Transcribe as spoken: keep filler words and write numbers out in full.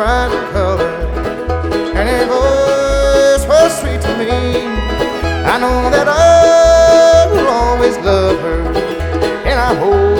bright color, and her voice was sweet to me. I know that I will always love her, and I hope